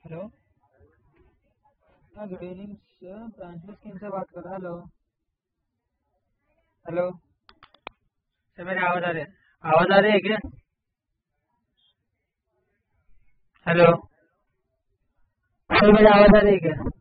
Hello. हाँ, good evening sir, Pranshu scheme से बात कर रहा। हेलो हेलो सर, मेरी आवाज़ आ रही है क्या? हेलो सर, मेरी आवाज़ आ रही है क्या?